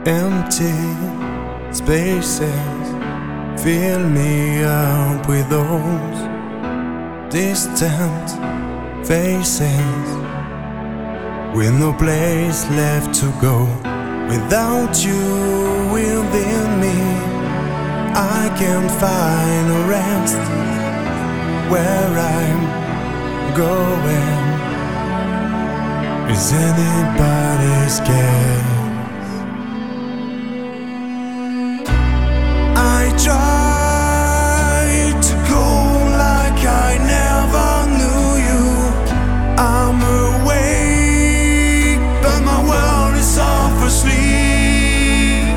Empty spaces fill me up with those distant faces, with no place left to go. Without you within me, I can't find a rest where I'm going. Is anybody's guess? I tried to go like I never knew you. I'm awake, but my world is half asleep.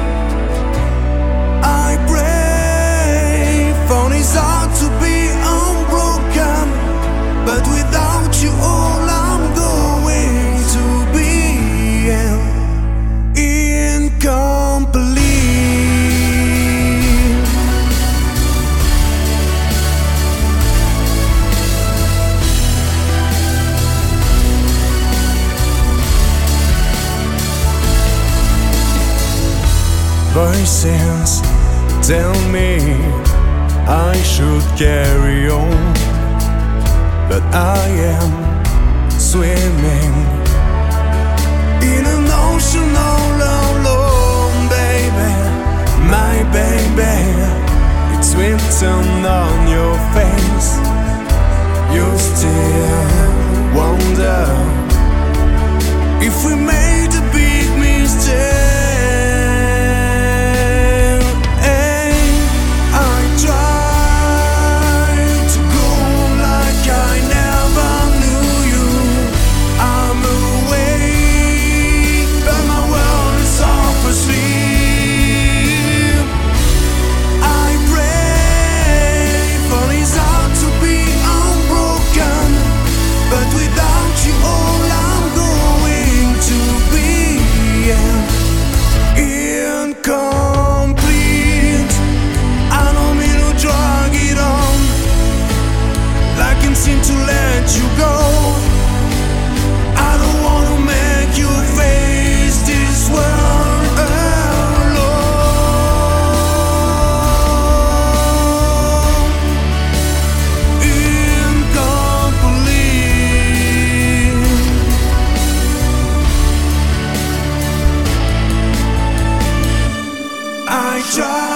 I pray for his heart to be unbroken, but without you all I'm going to be incomplete. Voices tell me I should carry on, but I am swimming in an ocean all alone, baby. My baby, it's written on your face. You still wonder if we made a big mistake. Seem to let you go. I don't want to make you face this world alone. Incomplete. I try